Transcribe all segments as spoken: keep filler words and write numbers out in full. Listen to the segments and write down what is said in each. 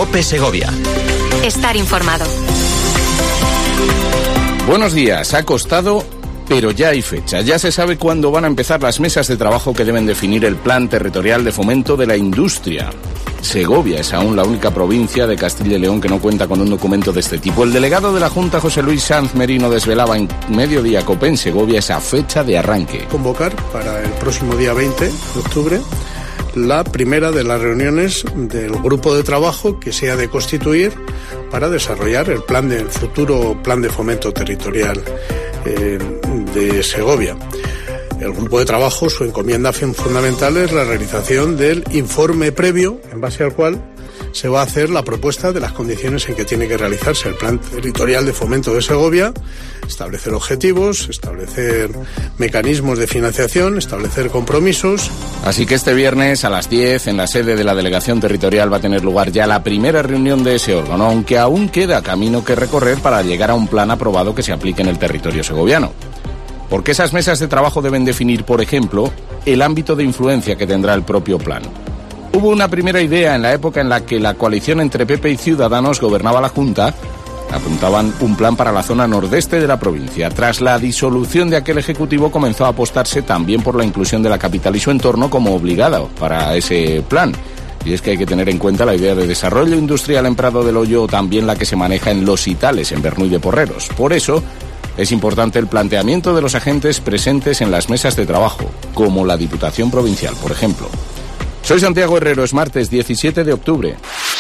COPE Segovia. Estar informado. Buenos días. Ha costado, pero ya hay fecha. Ya se sabe cuándo van a empezar las mesas de trabajo que deben definir el Plan Territorial de Fomento de la Industria. Segovia es aún la única provincia de Castilla y León que no cuenta con un documento de este tipo. El delegado de la Junta, José Luis Sanz Merino, desvelaba en Mediodía COPE en Segovia esa fecha de arranque. Convocar para el próximo día veinte de octubre la primera de las reuniones del grupo de trabajo que se ha de constituir para desarrollar el plan de, el futuro plan de fomento territorial eh, de Segovia. El grupo de trabajo, su encomienda fundamental es la realización del informe previo, en base al cual se va a hacer la propuesta de las condiciones en que tiene que realizarse el plan territorial de fomento de Segovia, establecer objetivos, establecer mecanismos de financiación, establecer compromisos. Así que este viernes a las diez, en la sede de la Delegación Territorial, va a tener lugar ya la primera reunión de ese órgano, aunque aún queda camino que recorrer para llegar a un plan aprobado que se aplique en el territorio segoviano. Porque esas mesas de trabajo deben definir, por ejemplo, el ámbito de influencia que tendrá el propio plan. Hubo una primera idea en la época en la que la coalición entre P P y Ciudadanos gobernaba la Junta. Apuntaban un plan para la zona nordeste de la provincia. Tras la disolución de aquel ejecutivo comenzó a apostarse también por la inclusión de la capital y su entorno como obligada para ese plan. Y es que hay que tener en cuenta la idea de desarrollo industrial en Prado del Hoyo o también la que se maneja en Los Itales, en Bernuy de Porreros. Por eso es importante el planteamiento de los agentes presentes en las mesas de trabajo, como la Diputación Provincial, por ejemplo. Soy Santiago Herrero, es martes diecisiete de octubre.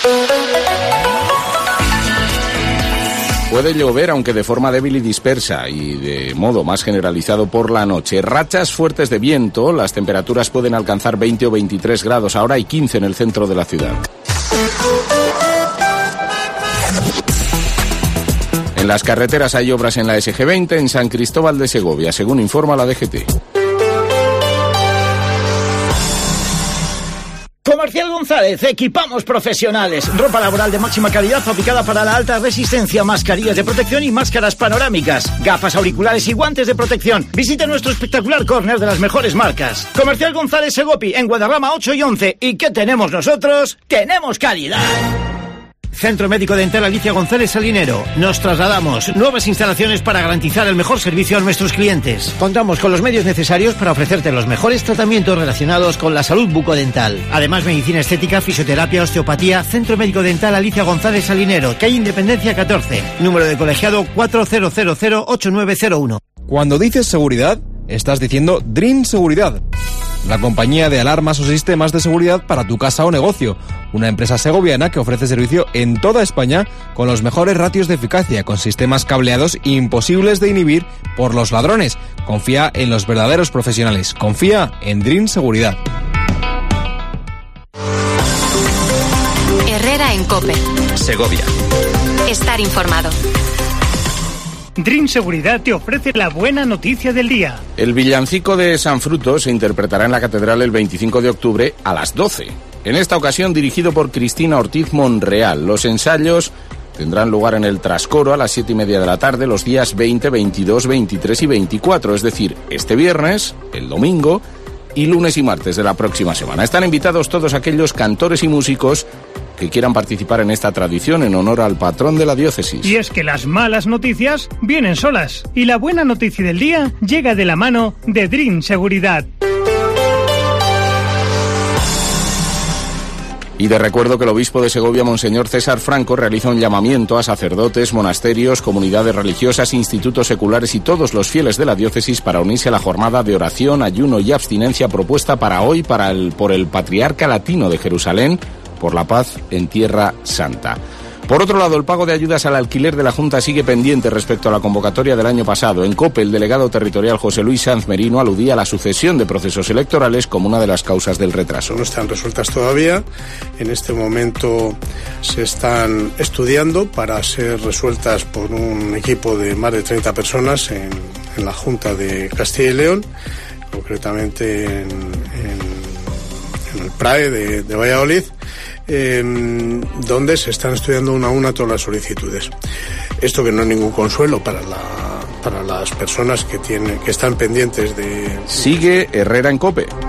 Puede llover, aunque de forma débil y dispersa, y de modo más generalizado por la noche. Rachas fuertes de viento, las temperaturas pueden alcanzar veinte o veintitrés grados ahora y quince en el centro de la ciudad. En las carreteras hay obras en la S G veinte en San Cristóbal de Segovia, según informa la D G T. Comercial González, equipamos profesionales. Ropa laboral de máxima calidad fabricada para la alta resistencia, mascarillas de protección y máscaras panorámicas, gafas auriculares y guantes de protección. Visite nuestro espectacular córner de las mejores marcas. Comercial González Segopi, en Guadarrama ocho y once. ¿Y qué tenemos nosotros? ¡Tenemos calidad! Centro Médico Dental Alicia González Salinero. Nos trasladamos. Nuevas instalaciones para garantizar el mejor servicio a nuestros clientes. Contamos con los medios necesarios para ofrecerte los mejores tratamientos relacionados con la salud bucodental. Además, medicina estética, fisioterapia, osteopatía. Centro Médico Dental Alicia González Salinero, calle Independencia catorce. Número de colegiado cuatro cero cero cero ocho nueve cero uno. Cuando dices seguridad, estás diciendo Dream Seguridad, la compañía de alarmas o sistemas de seguridad para tu casa o negocio. Una empresa segoviana que ofrece servicio en toda España con los mejores ratios de eficacia, con sistemas cableados imposibles de inhibir por los ladrones. Confía en los verdaderos profesionales. Confía en Dream Seguridad. Herrera en COPE. Segovia. Estar informado. Dream Seguridad te ofrece la buena noticia del día. El villancico de San Fruto se interpretará en la Catedral el veinticinco de octubre a las doce. En esta ocasión dirigido por Cristina Ortiz Monreal. Los ensayos tendrán lugar en el Trascoro a las siete y media de la tarde los días veinte, veintidós, veintitrés y veinticuatro, es decir, este viernes, el domingo y lunes y martes de la próxima semana. Están invitados todos aquellos cantores y músicos que quieran participar en esta tradición en honor al patrón de la diócesis. Y es que las malas noticias vienen solas y la buena noticia del día llega de la mano de Dream Seguridad. Y de recuerdo que el obispo de Segovia, Monseñor César Franco, realiza un llamamiento a sacerdotes, monasterios, comunidades religiosas, institutos seculares y todos los fieles de la diócesis para unirse a la jornada de oración, ayuno y abstinencia propuesta para hoy para el, por el Patriarca Latino de Jerusalén, por la paz en Tierra Santa. Por otro lado, el pago de ayudas al alquiler de la Junta sigue pendiente respecto a la convocatoria del año pasado. En COPE, el delegado territorial José Luis Sanz Merino aludía a la sucesión de procesos electorales como una de las causas del retraso. No están resueltas todavía. En este momento se están estudiando para ser resueltas por un equipo de más de treinta personas en, en la Junta de Castilla y León, concretamente en, en, en el P R A E de, de Valladolid. Eh, donde se están estudiando una a una todas las solicitudes. Esto que no es ningún consuelo para la para las personas que tienen que están pendientes de... Sigue Herrera en COPE.